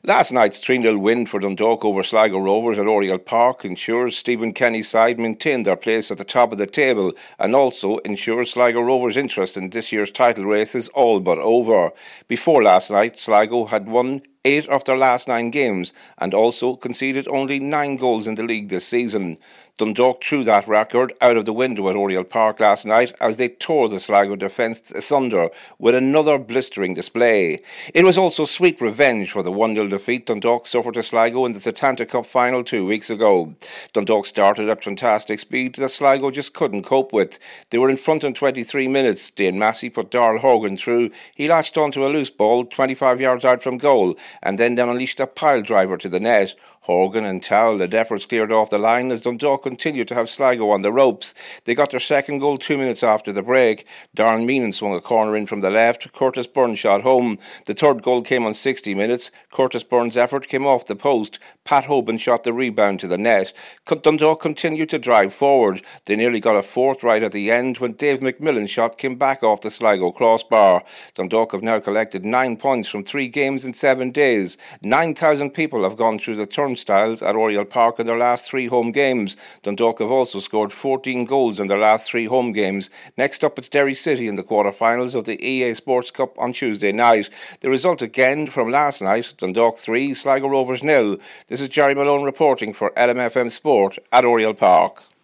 Last night's 3-0 win for Dundalk over Sligo Rovers at Oriel Park ensures Stephen Kenny's side maintain their place at the top of the table and also ensures Sligo Rovers' interest in this year's title race is all but over. Before last night, Sligo had won 8 of their last 9 games and also conceded only 9 goals in the league this season. Dundalk threw that record out of the window at Oriel Park last night as they tore the Sligo defence asunder with another blistering display. It was also sweet revenge for the 1-0 defeat Dundalk suffered to Sligo in the Setanta Cup final 2 weeks ago. Dundalk started at fantastic speed that Sligo just couldn't cope with. They were in front in 23 minutes. Dane Massey put Darrell Horgan through. He latched onto a loose ball 25 yards out from goal and then unleashed a pile driver to the net. Horgan and Towell led efforts cleared off the line as Dundalk continued to have Sligo on the ropes. They got their second goal 2 minutes after the break. Darren Meenan swung a corner in from the left. Curtis Burns shot home. The third goal came on 60 minutes. Curtis Burns' effort came off the post. Pat Hoban shot the rebound to the net. Dundalk continued to drive forward. They nearly got a fourth right at the end when Dave McMillan's shot came back off the Sligo crossbar. Dundalk have now collected 9 points from 3 games in 7 days. 9,000 people have gone through the turnstiles at Oriel Park in their last 3 home games. Dundalk have also scored 14 goals in their last 3 home games. Next up, it's Derry City in the quarter-finals of the EA Sports Cup on Tuesday night. The result again from last night, Dundalk 3, Sligo Rovers 0. This is Jerry Malone reporting for LMFM Sport at Oriel Park.